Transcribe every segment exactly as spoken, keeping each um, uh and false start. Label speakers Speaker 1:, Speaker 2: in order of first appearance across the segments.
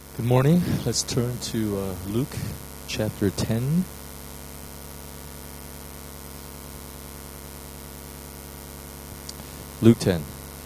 Speaker 1: Good morning. Let's turn to uh, Luke chapter ten. Luke ten.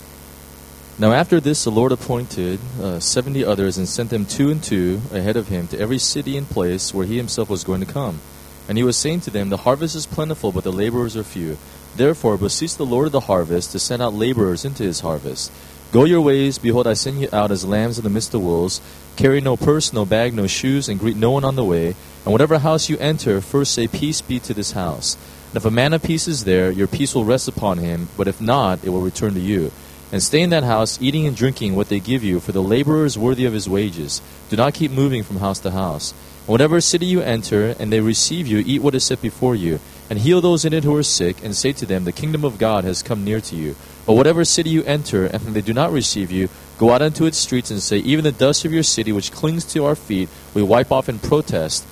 Speaker 1: Now after this the Lord appointed uh, seventy others and sent them two and two ahead of him to every city and place where he himself was going to come. And he was saying to them, The harvest is plentiful, but the laborers are few. Therefore beseech the Lord of the harvest to send out laborers into his harvest. Go your ways, behold, I send you out as lambs in the midst of wolves. Carry no purse, no bag, no shoes, and greet no one on the way. And whatever house you enter, first say, Peace be to this house. And if a man of peace is there, your peace will rest upon him, but if not, it will return to you. And stay in that house, eating and drinking what they give you, for the laborer is worthy of his wages. Do not keep moving from house to house. And whatever city you enter, and they receive you, eat what is set before you, and heal those in it who are sick, and say to them, The kingdom of God has come near to you. But whatever city you enter, and they do not receive you, go out into its streets and say, Even the dust of your city which clings to our feet, we wipe off in protest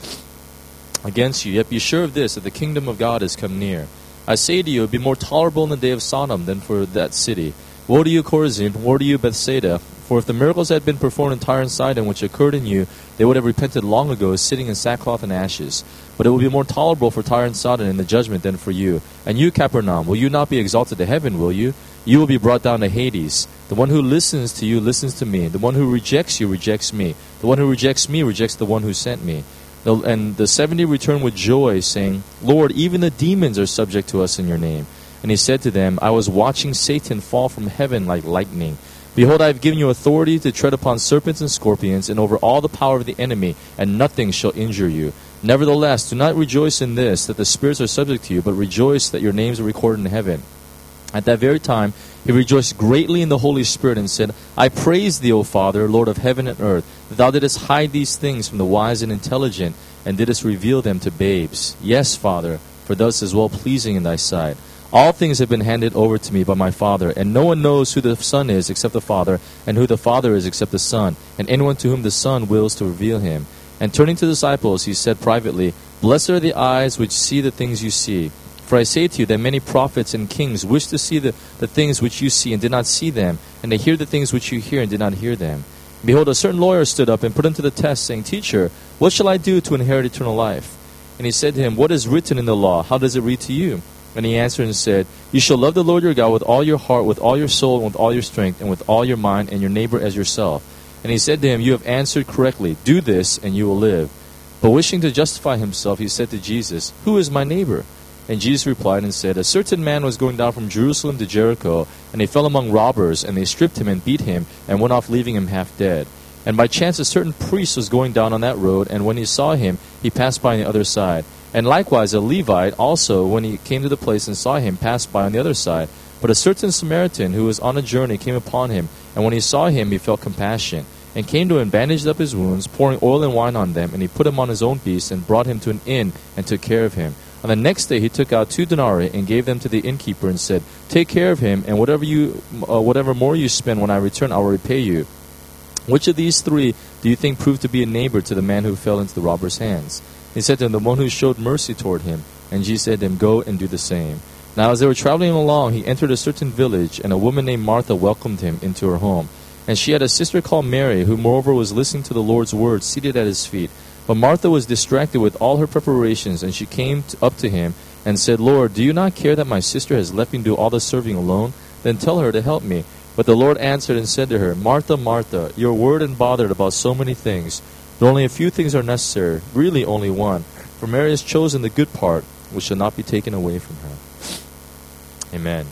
Speaker 1: against you. Yet be sure of this, that the kingdom of God has come near. I say to you, it would be more tolerable in the day of Sodom than for that city. Woe to you, Chorazin! Woe to you, Bethsaida! For if the miracles had been performed in Tyre and Sidon, which occurred in you, they would have repented long ago, sitting in sackcloth and ashes. But it will be more tolerable for Tyre and Sidon in the judgment than for you. And you, Capernaum, will you not be exalted to heaven, will you? You will be brought down to Hades. The one who listens to you listens to me. The one who rejects you rejects me. The one who rejects me rejects the one who sent me. And the seventy returned with joy, saying, Lord, even the demons are subject to us in your name. And he said to them, I was watching Satan fall from heaven like lightning. Behold, I have given you authority to tread upon serpents and scorpions, and over all the power of the enemy, and nothing shall injure you. Nevertheless, do not rejoice in this, that the spirits are subject to you, but rejoice that your names are recorded in heaven. At that very time, he rejoiced greatly in the Holy Spirit and said, I praise thee, O Father, Lord of heaven and earth, that thou didst hide these things from the wise and intelligent, and didst reveal them to babes. Yes, Father, for thus is well pleasing in thy sight. All things have been handed over to me by my Father, and no one knows who the Son is except the Father, and who the Father is except the Son, and anyone to whom the Son wills to reveal him. And turning to the disciples, he said privately, Blessed are the eyes which see the things you see. For I say to you that many prophets and kings wish to see the, the things which you see and did not see them, and to hear the things which you hear and did not hear them. Behold, a certain lawyer stood up and put him to the test, saying, Teacher, what shall I do to inherit eternal life? And he said to him, What is written in the law? How does it read to you? And he answered and said, You shall love the Lord your God with all your heart, with all your soul, and with all your strength, and with all your mind, and your neighbor as yourself. And he said to him, You have answered correctly. Do this, and you will live. But wishing to justify himself, he said to Jesus, Who is my neighbor? And Jesus replied and said, A certain man was going down from Jerusalem to Jericho, and he fell among robbers, and they stripped him and beat him, and went off leaving him half dead. And by chance a certain priest was going down on that road, and when he saw him, he passed by on the other side. And likewise a Levite also, when he came to the place and saw him, passed by on the other side. But a certain Samaritan who was on a journey came upon him, and when he saw him, he felt compassion, and came to him, bandaged up his wounds, pouring oil and wine on them, and he put him on his own beast, and brought him to an inn, and took care of him. On the next day he took out two denarii, and gave them to the innkeeper, and said, Take care of him, and whatever you, uh, whatever more you spend when I return, I will repay you. Which of these three do you think proved to be a neighbor to the man who fell into the robber's hands? He said to him, The one who showed mercy toward him. And Jesus said to him, Go and do the same. Now as they were traveling along, he entered a certain village, and a woman named Martha welcomed him into her home. And she had a sister called Mary, who moreover was listening to the Lord's word, seated at his feet. But Martha was distracted with all her preparations, and she came to, up to him, and said, Lord, do you not care that my sister has left me to do all the serving alone? Then tell her to help me. But the Lord answered and said to her, Martha, Martha, you are worried and bothered about so many things. But only a few things are necessary, really only one. For Mary has chosen the good part, which shall not be taken away from her. Amen.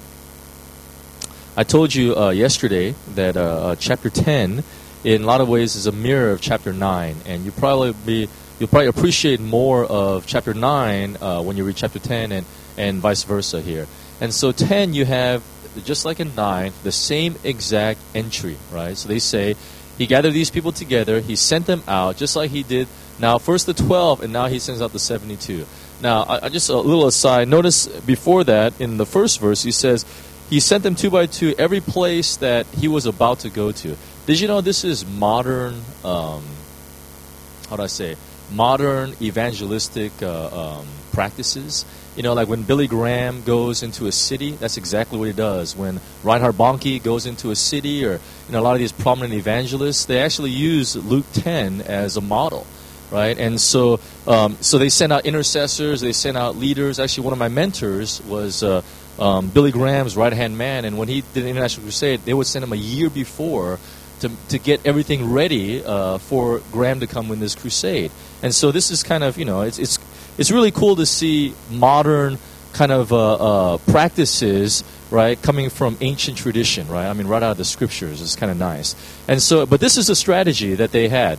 Speaker 1: I told you uh, yesterday that uh, uh, chapter ten, in a lot of ways, is a mirror of chapter nine, and you probably be you'll probably appreciate more of chapter nine uh, when you read chapter ten, and and vice versa here. And so ten, you have, just like in nine, the same exact entry, right? So they say he gathered these people together, he sent them out, just like he did now first the twelve, and now he sends out the seventy-two. Now, I, I just a little aside. Notice before that, in the first verse, he says he sent them two by two every place that he was about to go to. Did you know this is modern, um, how do I say, modern evangelistic uh, um, practices? You know, like when Billy Graham goes into a city, that's exactly what he does. When Reinhard Bonnke goes into a city, or you know, a lot of these prominent evangelists, they actually use Luke ten as a model, right? And so, um, so they send out intercessors, they send out leaders. Actually, one of my mentors was uh, um, Billy Graham's right-hand man, and when he did an international crusade, they would send him a year before to to get everything ready uh, for Graham to come win this crusade. And so this is kind of, you know, it's it's it's really cool to see modern kind of uh, uh, practices, right, coming from ancient tradition, right? I mean, right out of the scriptures. It's kind of nice. And so, but this is a strategy that they had.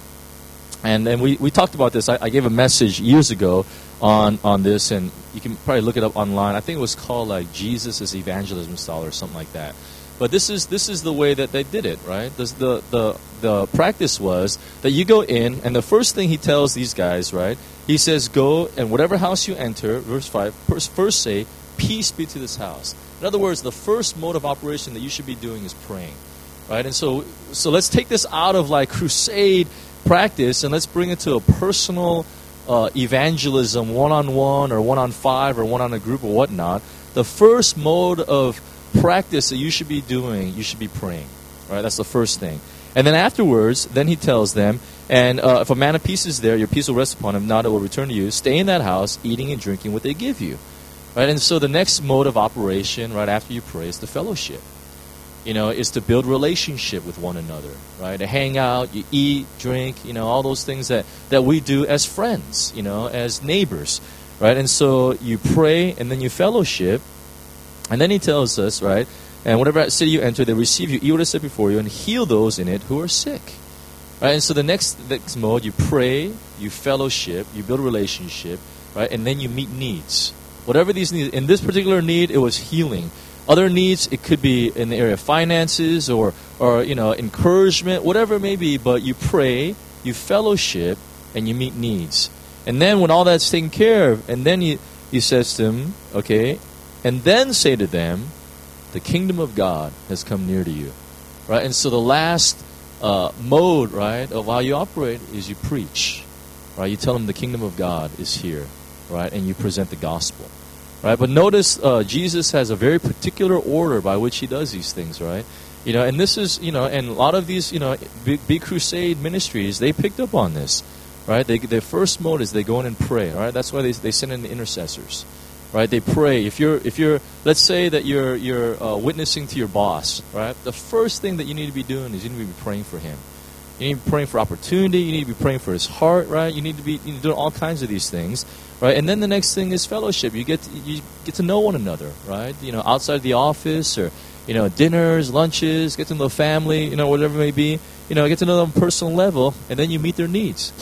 Speaker 1: And and we, we talked about this. I, I gave a message years ago on, on this, and you can probably look it up online. I think it was called like Jesus' Evangelism Style or something like that. But this is this is the way that they did it, right? This, the the the practice was that you go in, and the first thing he tells these guys, right? He says, "Go and whatever house you enter," verse five. First, first say, "Peace be to this house." In other words, the first mode of operation that you should be doing is praying, right? And so so let's take this out of like crusade practice and let's bring it to a personal uh, evangelism, one on one or one on five or one on a group or whatnot. The first mode of practice that you should be doing, you should be praying. Right? That's the first thing. And then afterwards, then he tells them, and uh, if a man of peace is there, your peace will rest upon him, not it will return to you. Stay in that house, eating and drinking what they give you. Right? And so the next mode of operation, right after you pray, is the fellowship. You know, is to build relationship with one another. Right? To hang out, you eat, drink, you know, all those things that, that we do as friends, you know, as neighbors. Right? And so you pray, and then you fellowship. And then he tells us, right, and whatever city you enter, they receive you, eat what is set before you, and heal those in it who are sick. Right? And so the next, next mode, you pray, you fellowship, you build a relationship, right, and then you meet needs. Whatever these needs, in this particular need, it was healing. Other needs, it could be in the area of finances or, or you know, encouragement, whatever it may be, but you pray, you fellowship, and you meet needs. And then when all that's taken care of, and then he, he says to them, okay, and then say to them, the kingdom of God has come near to you. Right? And so the last uh, mode, right, of how you operate is you preach. Right? You tell them the kingdom of God is here. Right? And you present the gospel. Right? But notice uh, Jesus has a very particular order by which he does these things, right? You know, and this is, you know, and a lot of these, you know, big, big crusade ministries, they picked up on this. Right? They, their first mode is they go in and pray. Right? That's why they, they send in the intercessors. Right, they pray. If you're, if you're, let's say that you're, you're uh, witnessing to your boss. Right, the first thing that you need to be doing is you need to be praying for him. You need to be praying for opportunity. You need to be praying for his heart. Right, you need to be you need to do all kinds of these things. Right, and then the next thing is fellowship. You get to, you get to know one another. Right, you know, outside the office or you know dinners, lunches, get to know the family. You know, whatever it may be. You know, get to know them on a personal level, and then you meet their needs.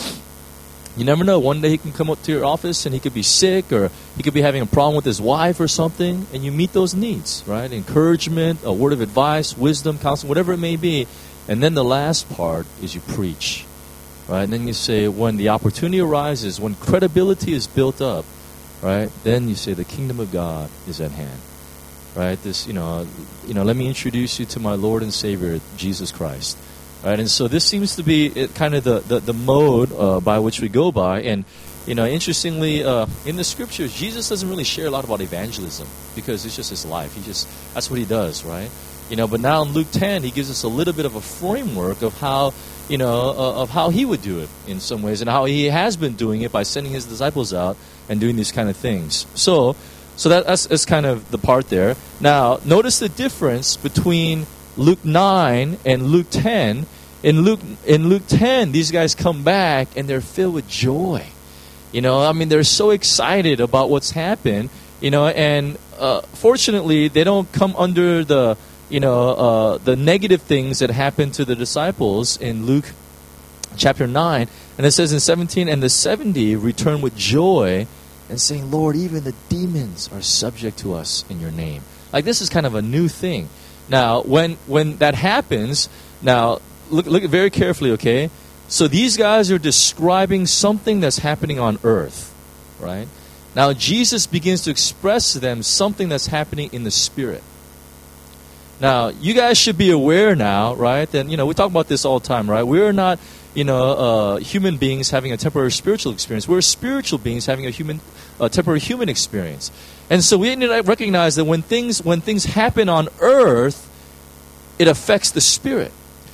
Speaker 1: You never know. One day he can come up to your office and he could be sick or he could be having a problem with his wife or something, and you meet those needs, right? Encouragement, a word of advice, wisdom, counseling, whatever it may be. And then the last part is you preach, right? And then you say when the opportunity arises, when credibility is built up, right? Then you say the kingdom of God is at hand, right? This, you know, you know. Let me introduce you to my Lord and Savior, Jesus Christ. Right, and so this seems to be kind of the, the, the mode uh, by which we go by. And, you know, interestingly, uh, in the scriptures, Jesus doesn't really share a lot about evangelism because it's just his life. He just, that's what he does, right? You know, but now in Luke ten, he gives us a little bit of a framework of how, you know, uh, of how he would do it in some ways and how he has been doing it by sending his disciples out and doing these kind of things. So, so that, that's, that's kind of the part there. Now, notice the difference between Luke nine and Luke ten. In Luke in Luke ten, these guys come back and they're filled with joy. You know, I mean, they're so excited about what's happened. You know, and uh, fortunately, they don't come under the you know uh, the negative things that happened to the disciples in Luke chapter nine. And it says in seventeen, and the seventy returned with joy and saying, "Lord, even the demons are subject to us in your name." Like this is kind of a new thing. Now, when when that happens, now look look very carefully, okay? So these guys are describing something that's happening on earth, right? Now Jesus begins to express to them something that's happening in the spirit. Now, you guys should be aware now, right? And you know, we talk about this all the time, right? We're not, you know, uh, human beings having a temporary spiritual experience. We're spiritual beings having a human, a temporary human experience. And so we need to recognize that when things when things happen on earth, it affects the spirit.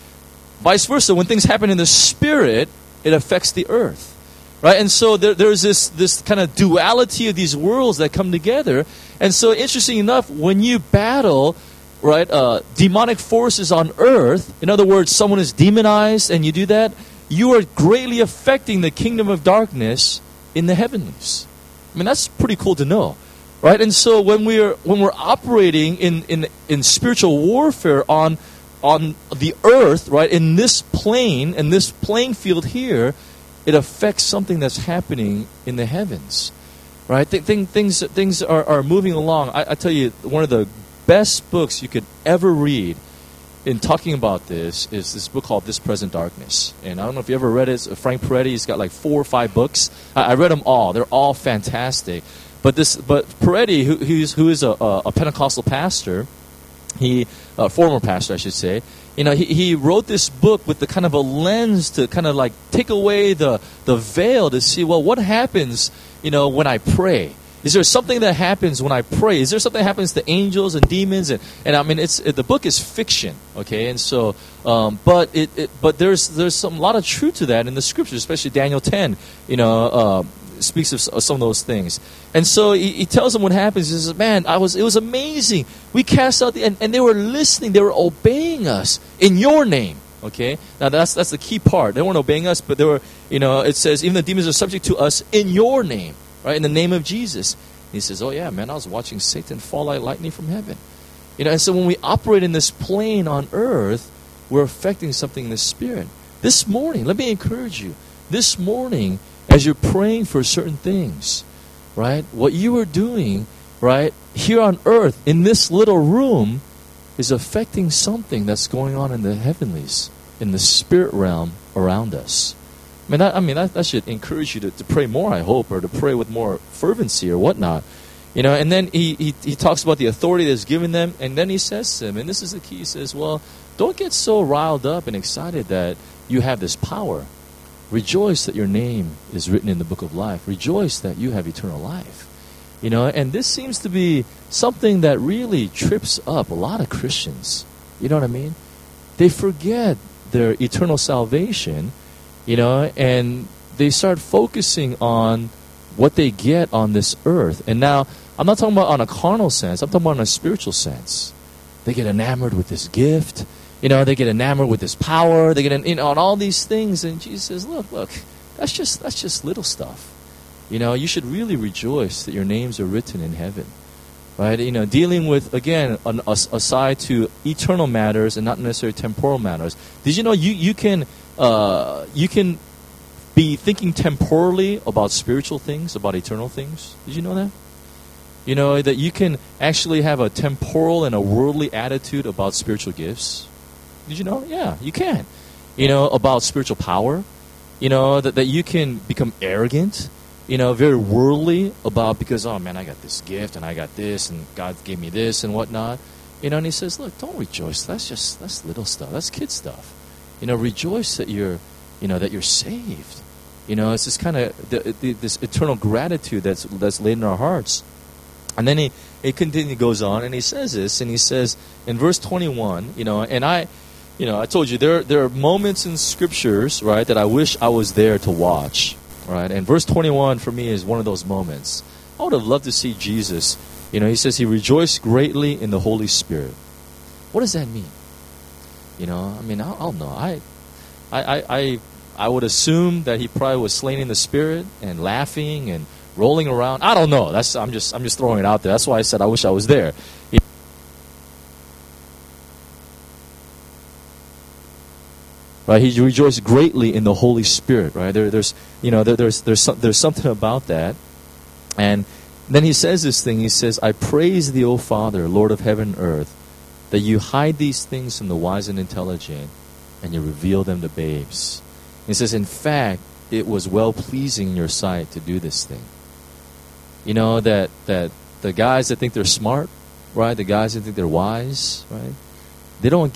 Speaker 1: Vice versa, when things happen in the spirit, it affects the earth. Right? And so there, there's this, this kind of duality of these worlds that come together. And so interesting enough, when you battle, right, uh, demonic forces on earth, in other words, someone is demonized and you do that, you are greatly affecting the kingdom of darkness in the heavenlies. I mean, that's pretty cool to know. Right? And so when we're when we're operating in, in, in spiritual warfare on on the earth, right, in this plane, in this playing field here, it affects something that's happening in the heavens, right? Th- th- things things are, are moving along. I, I tell you, one of the best books you could ever read in talking about this is this book called This Present Darkness. And I don't know if you ever read it. It's Frank Peretti. He's got like four or five books. I, I read them all. They're all fantastic. But this, but Peretti, who, who's, who is a, a Pentecostal pastor, he, a former pastor, I should say, you know, he, he wrote this book with the kind of a lens to kind of like take away the, the veil to see, well, what happens, you know, when I pray? Is there something that happens when I pray? Is there something that happens to angels and demons? And, and I mean, it's it, the book is fiction, okay? And so, um, but it, it but there's there's some a lot of truth to that in the scriptures, especially Daniel ten, you know, uh, speaks of, of some of those things. And so he, he tells them what happens. He says, man, I was it was amazing. We cast out the and, and they were listening, they were obeying us in your name. Okay, now that's that's the key part. They weren't obeying us, but they were, you know, it says even the demons are subject to us in your name. Right, in the name of Jesus. And he says, oh yeah, man, I was watching Satan fall like lightning from heaven. You know, and so when we operate in this plane on earth, we're affecting something in the spirit. This morning, let me encourage you. This morning, as you're praying for certain things, right, what you are doing, right, here on earth, in this little room, is affecting something that's going on in the heavenlies, in the spirit realm around us. I mean, that, I mean that, that should encourage you to, to pray more, I hope, or to pray with more fervency or whatnot. You know, and then he, he, he talks about the authority that's given them, and then he says to them, and this is the key, he says, well, don't get so riled up and excited that you have this power. Rejoice that your name is written in the book of life. Rejoice that you have eternal life. You know, and this seems to be something that really trips up a lot of Christians. You know what I mean? They forget their eternal salvation, you know, and they start focusing on what they get on this earth. And now, I'm not talking about on a carnal sense. I'm talking about on a spiritual sense. They get enamored with this gift. You know, they get enamored with this power. They get, you know, on all these things. And Jesus says, look, look, that's just that's just little stuff. You know, you should really rejoice that your names are written in heaven. Right? You know, dealing with, again, an, aside to eternal matters and not necessarily temporal matters. Did you know you, you can... Uh, you can be thinking temporally about spiritual things, about eternal things. Did you know that? You know, that you can actually have a temporal and a worldly attitude about spiritual gifts. Did you know? Yeah, you can. You know, about spiritual power. You know, that, that you can become arrogant, you know, very worldly about because, oh man, I got this gift and I got this and God gave me this and whatnot. You know, and he says, look, don't rejoice. That's just, that's little stuff. That's kid stuff. You know, rejoice that you're, you know, that you're saved. You know, it's this kind of the, the, this eternal gratitude that's that's laid in our hearts. And then he he continues, goes on, and he says this, and he says in verse twenty-one, you know, and I, you know, I told you there there are moments in scriptures, right, that I wish I was there to watch, right. And verse twenty-one for me is one of those moments. I would have loved to see Jesus. You know, he says he rejoiced greatly in the Holy Spirit. What does that mean? You know, I mean, I, I don't know. I, I, I, I would assume that he probably was slain in the spirit and laughing and rolling around. I don't know. That's I'm just I'm just throwing it out there. That's why I said I wish I was there. You know, right? He rejoiced greatly in the Holy Spirit. Right? There, there's you know there, there's there's some, there's something about that. And then he says this thing. He says, "I praise thee, O Father, Lord of heaven and earth, that you hide these things from the wise and intelligent, and you reveal them to babes." He says, in fact, it was well-pleasing in your sight to do this thing. You know, that, that the guys that think they're smart, right, the guys that think they're wise, right, they don't get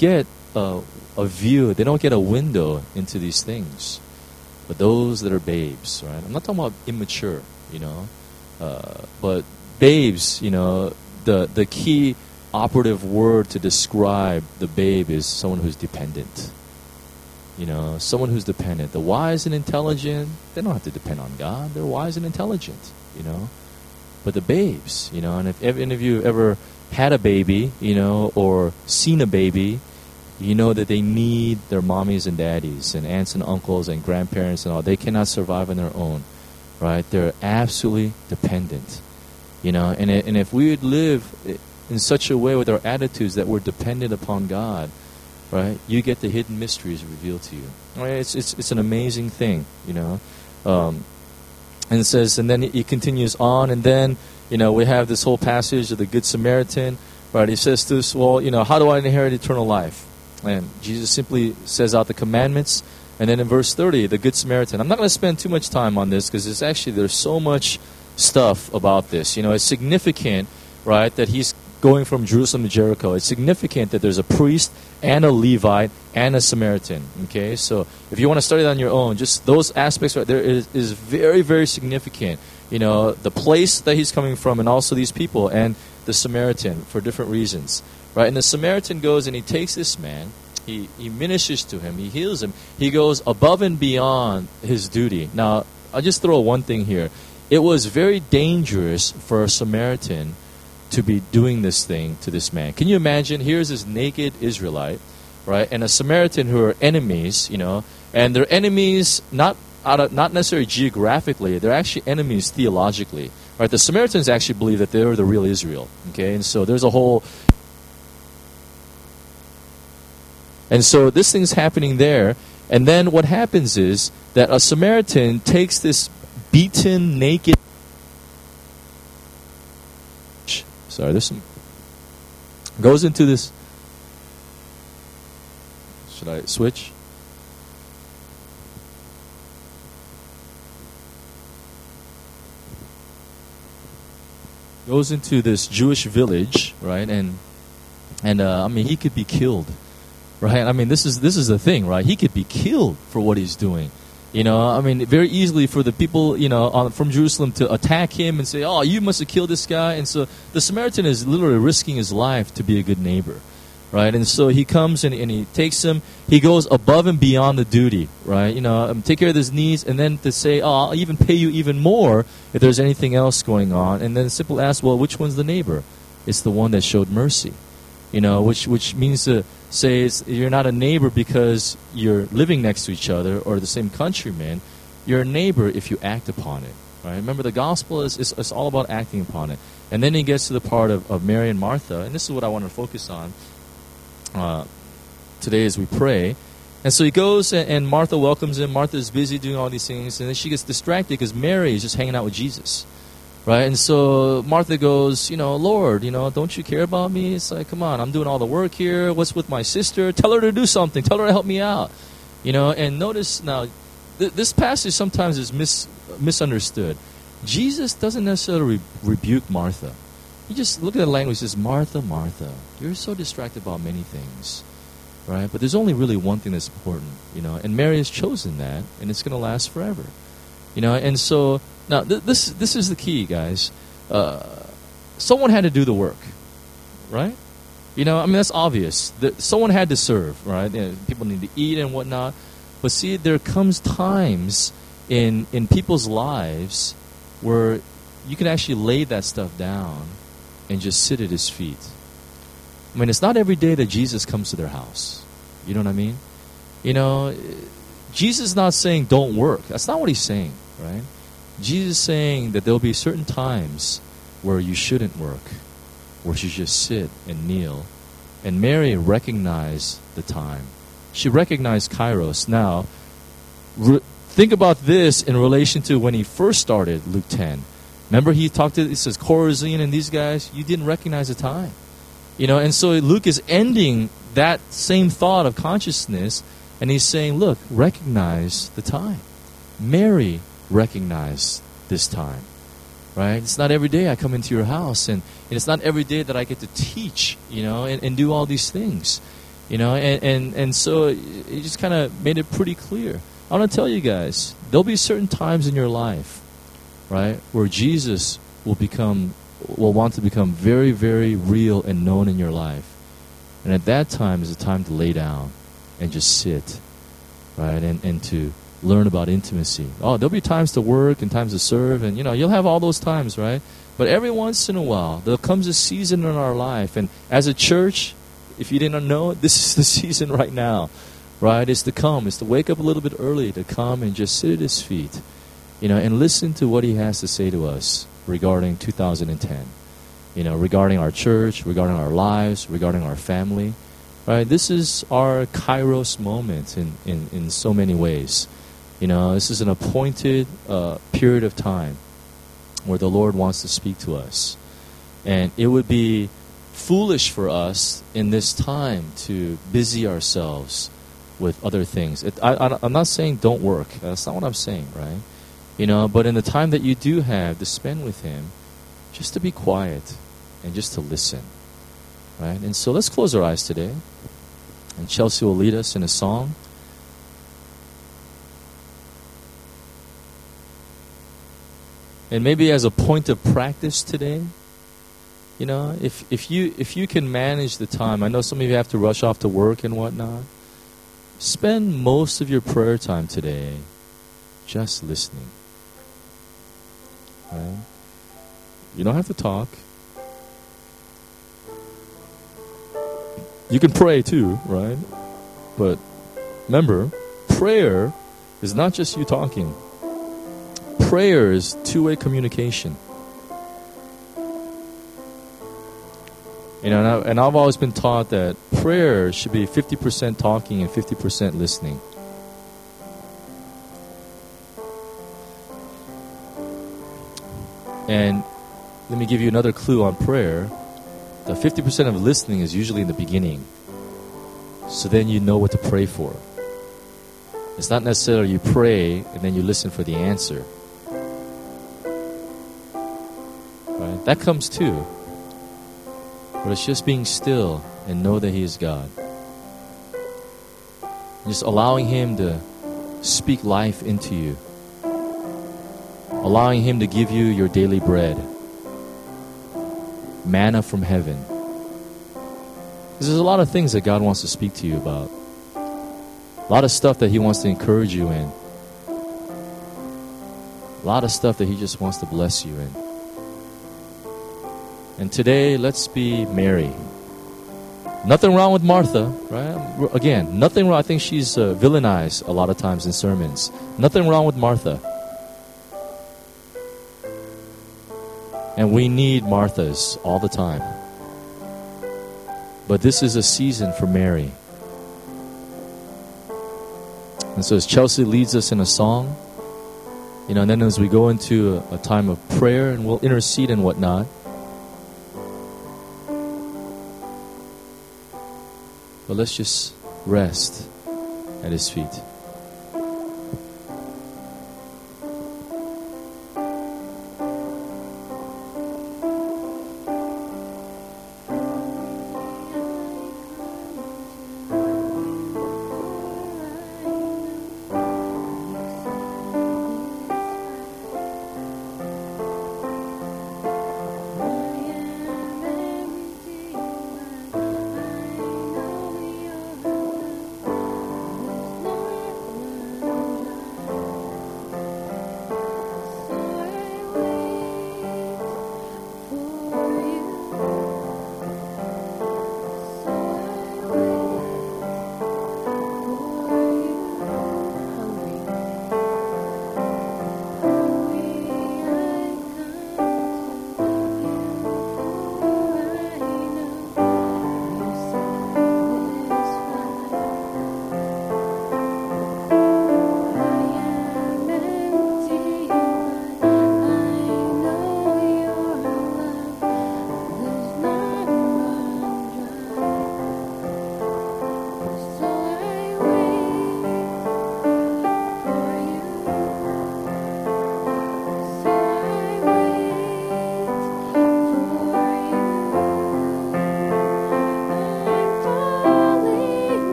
Speaker 1: a, a view, they don't get a window into these things. But those that are babes, right? I'm not talking about immature, you know, uh, but babes, you know, the the key operative word to describe the babe is someone who's dependent. You know, someone who's dependent. The wise and intelligent, they don't have to depend on God. They're wise and intelligent, you know. But the babes, you know, and if any of you ever had a baby, you know, or seen a baby, you know that they need their mommies and daddies and aunts and uncles and grandparents and all. They cannot survive on their own, right? They're absolutely dependent, you know. And and if we would live in such a way with our attitudes that we're dependent upon God, right? You get the hidden mysteries revealed to you. Right? It's it's it's an amazing thing, you know. Um, and it says, and then he continues on, and then you know we have this whole passage of the Good Samaritan, right? He says to us, well, you know, how do I inherit eternal life? And Jesus simply says out the commandments. And then in verse thirty, the Good Samaritan. I'm not going to spend too much time on this because it's actually, there's so much stuff about this. You know, it's significant, right, that he's going from Jerusalem to Jericho. It's significant that there's a priest and a Levite and a Samaritan. Okay, so if you want to study that on your own, just those aspects right there is, is very, very significant. You know, the place that he's coming from and also these people and the Samaritan for different reasons. Right, and the Samaritan goes and he takes this man, he, he ministers to him, he heals him, he goes above and beyond his duty. Now, I'll just throw one thing here. It was very dangerous for a Samaritan to be doing this thing to this man. Can you imagine? Here's this naked Israelite, right, and a Samaritan who are enemies, you know, and they're enemies not out of, not necessarily geographically, they're actually enemies theologically. Right, the Samaritans actually believe that they're the real Israel. Okay, and so there's a whole. And so this thing's happening there. And then what happens is that a Samaritan takes this beaten, naked... Sorry, there's some... Goes into this... Should I switch? Goes into this Jewish village, right? And, and uh, I mean, he could be killed. Right, I mean, this is this is the thing, right? He could be killed for what he's doing, you know. I mean, very easily for the people, you know, on, from Jerusalem to attack him and say, "Oh, you must have killed this guy." And so the Samaritan is literally risking his life to be a good neighbor, right? And so he comes and, and he takes him. He goes above and beyond the duty, right? You know, um, take care of his needs, and then to say, "Oh, I'll even pay you even more if there's anything else going on." And then simply ask, "Well, which one's the neighbor?" It's the one that showed mercy, you know, which which means to say it's, you're not a neighbor because you're living next to each other or the same countrymen. You're a neighbor if you act upon it. Right? Remember, the gospel is, is, is all about acting upon it. And then he gets to the part of, of Mary and Martha, and this is what I want to focus on uh, today as we pray. And so he goes, and, and Martha welcomes him. Martha's busy doing all these things, and then she gets distracted because Mary is just hanging out with Jesus. Right, and so Martha goes, you know, Lord, you know, don't you care about me? It's like, come on, I'm doing all the work here. What's with my sister? Tell her to do something. Tell her to help me out. You know, and notice now, th- this passage sometimes is mis- misunderstood. Jesus doesn't necessarily re- rebuke Martha. You just look at the language. It says, Martha, Martha, you're so distracted about many things. Right, but there's only really one thing that's important, you know, and Mary has chosen that, and it's going to last forever. You know, and so... Now, th- this this is the key, guys. Uh, someone had to do the work, right? You know, I mean, that's obvious. The, someone had to serve, right? You know, people need to eat and whatnot. But see, there comes times in in people's lives where you can actually lay that stuff down and just sit at his feet. I mean, it's not every day that Jesus comes to their house. You know what I mean? You know, Jesus is not saying don't work. That's not what he's saying, right? Jesus is saying that there will be certain times where you shouldn't work, where you just sit and kneel. And Mary recognized the time. She recognized Kairos. Now, re- think about this in relation to when he first started Luke ten. Remember he talked to, he says, Chorazin and these guys, you didn't recognize the time. You know, and so Luke is ending that same thought of consciousness, and he's saying, look, recognize the time. Mary recognize this time, right? It's not every day I come into your house, and, and it's not every day that I get to teach, you know, and, and do all these things. You know, and, and, and so he just kind of made it pretty clear. I want to tell you guys, there'll be certain times in your life, right, where Jesus will become, will want to become very, very real and known in your life. And at that time is the time to lay down and just sit, right, and, and to learn about intimacy. Oh, there'll be times to work and times to serve, and, you know, you'll have all those times, right? But every once in a while, there comes a season in our life, and as a church, if you didn't know, this is the season right now, right? It's to come. It's to wake up a little bit early, to come and just sit at His feet, you know, and listen to what He has to say to us regarding two thousand ten, you know, regarding our church, regarding our lives, regarding our family, right? This is our Kairos moment in, in, in so many ways. You know, this is an appointed uh, period of time where the Lord wants to speak to us. And it would be foolish for us in this time to busy ourselves with other things. It, I, I, I'm not saying don't work. That's not what I'm saying, right? You know, but in the time that you do have to spend with Him, just to be quiet and just to listen, right? And so let's close our eyes today. And Chelsea will lead us in a song. And maybe as a point of practice today, you know, if if you if you can manage the time, I know some of you have to rush off to work and whatnot. Spend most of your prayer time today just listening. Right? You don't have to talk. You can pray too, right? But remember, prayer is not just you talking. Prayer is two-way communication. You know, and, I, and I've always been taught that prayer should be fifty percent talking and fifty percent listening. And let me give you another clue on prayer. The fifty percent of listening is usually in the beginning. So then you know what to pray for. It's not necessarily you pray and then you listen for the answer. Right? That comes too. But it's just being still and know that He is God. Just allowing Him to speak life into you. Allowing Him to give you your daily bread. Manna from heaven. Because there's a lot of things that God wants to speak to you about. A lot of stuff that He wants to encourage you in. A lot of stuff that He just wants to bless you in. And today, let's be Mary. Nothing wrong with Martha, right? Again, nothing wrong. I think she's uh, villainized a lot of times in sermons. Nothing wrong with Martha. And we need Marthas all the time. But this is a season for Mary. And so as Chelsea leads us in a song, you know, and then as we go into a, a time of prayer and we'll intercede and whatnot, but let's just rest at His feet.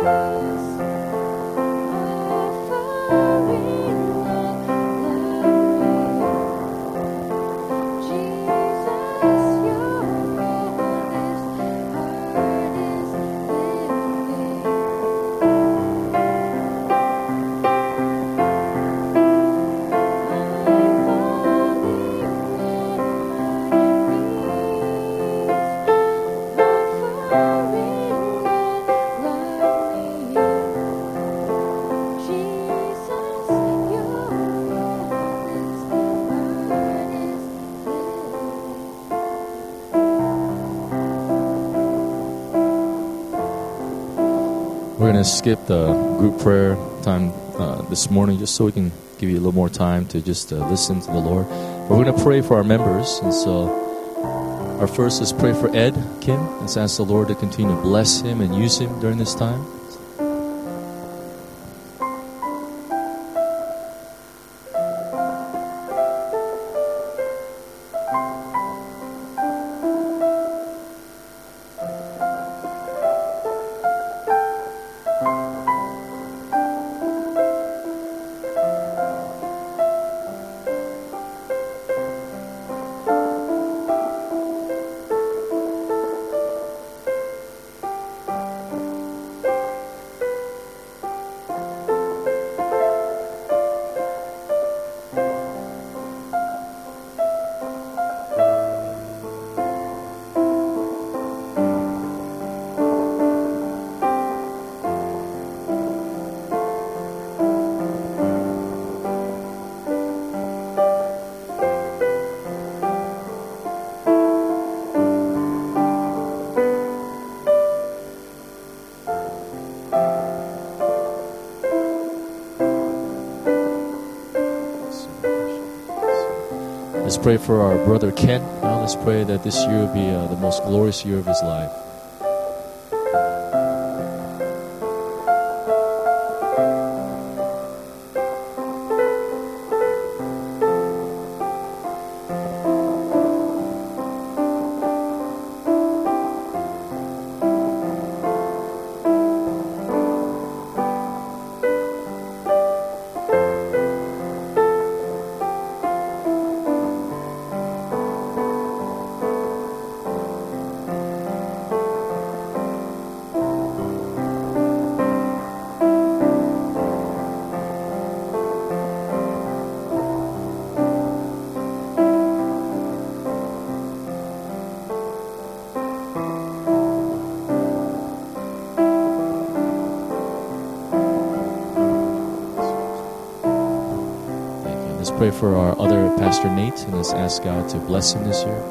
Speaker 1: We're going to skip the group prayer time uh, this morning just so we can give you a little more time to just uh, listen to the Lord. But we're going to pray for our members. And so our first, let's pray for Ed Kim. Let's ask the Lord to continue to bless him and use him during this time. Let's pray for our brother Ken. Now let's pray that this year will be uh, the most glorious year of his life. Pray for our other Pastor Nate, and let's ask God to bless him this year.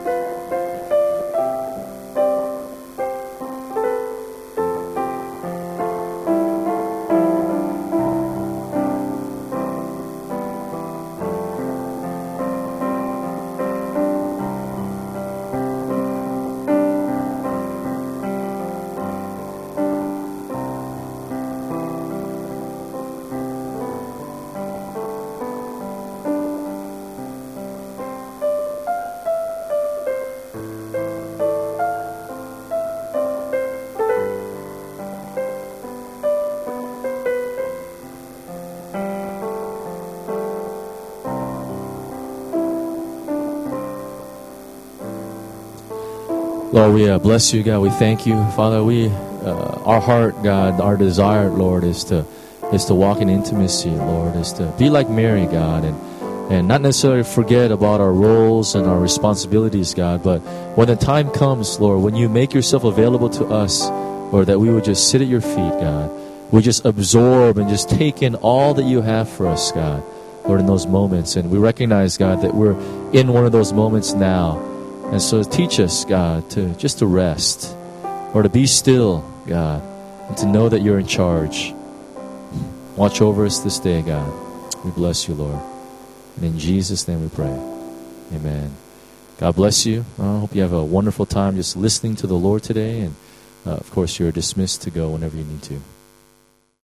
Speaker 1: Lord, we uh, bless you, God. We thank you, Father. We, uh, our heart, God, our desire, Lord, is to is to walk in intimacy, Lord, is to be like Mary, God, and and not necessarily forget about our roles and our responsibilities, God. But when the time comes, Lord, when you make yourself available to us, Lord, that we would just sit at your feet, God. We just absorb and just take in all that you have for us, God, Lord, in those moments. And we recognize, God, that we're in one of those moments now. And so teach us, God, to just to rest, or to be still, God, and to know that you're in charge. Watch over us this day, God. We bless you, Lord. And in Jesus' name we pray. Amen. God bless you. I hope you have a wonderful time just listening to the Lord today. And, uh, of course, you're dismissed to go whenever you need to.